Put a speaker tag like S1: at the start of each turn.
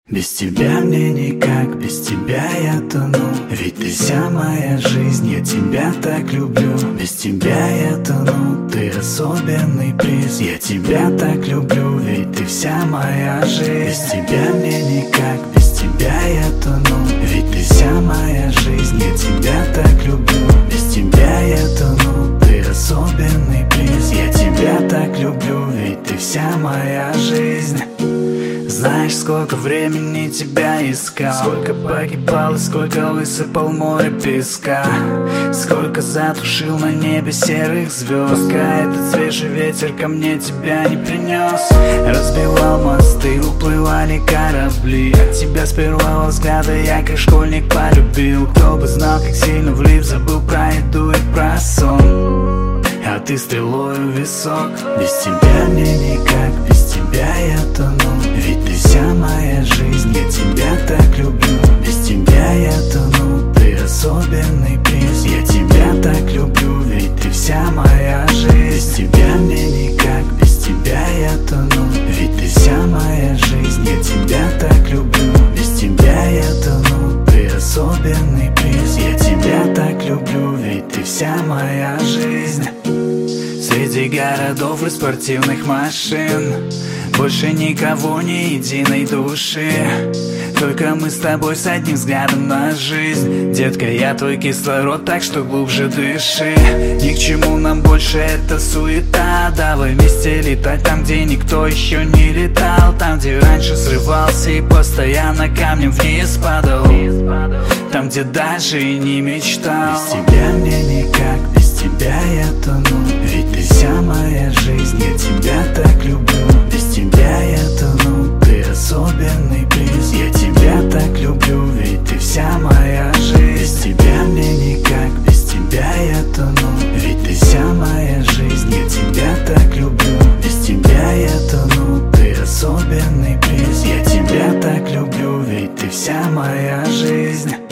S1: Без тебя мне никак, без тебя я тону. Ведь ты вся моя жизнь, я тебя так люблю. Без тебя я тону, ты особенный приз. Я тебя так люблю, ведь ты вся моя жизнь. Без тебя мне никак, без тебя я тону. Ведь ты вся моя жизнь, я тебя так люблю. Без тебя я тону, ты особенный приз. Я тебя так люблю, ведь ты вся моя жизнь. Знаешь, сколько времени тебя искал, сколько погибал и сколько высыпал море песка, сколько затушил на небе серых звезд, пока этот свежий ветер ко мне тебя не принес. Разбивал мосты, уплывали корабли, от тебя с первого взгляда я как школьник полюбил. Кто бы знал, как сильно влип, забыл про еду и про сон. А ты стрелой в висок. Без тебя мне никак, без тебя я тону. Ведь ты вся моя жизнь, я тебя так люблю. Без тебя я тону, ты особенный приз. Я тебя так люблю, ведь ты вся моя жизнь. Без тебя мне никак, без тебя я тону. Ведь ты вся моя жизнь, я тебя так люблю. Без тебя я тону, ты особенный приз. Я тебя так люблю, ведь ты вся моя жизнь. Среди городов и спортивных машин больше никого, ни единой души. Только мы с тобой с одним взглядом на жизнь. Детка, я твой кислород, так что глубже дыши. Ни к чему нам больше эта суета. Давай вместе летать там, где никто еще не летал. Там, где раньше срывался и постоянно камнем вниз падал. Там, где даже и не мечтал. Без тебя мне никак, без тебя я тону. Ведь ты вся моя жизнь, я тебя так люблю. Без тебя я тону, ты особенный приз. Я тебя так люблю, ведь ты вся моя жизнь. Без тебя мне никак, без тебя я тону. Ведь ты вся моя жизнь, я тебя так люблю. Без тебя я тону, ты особенный приз. Я тебя так люблю, ведь ты вся моя жизнь.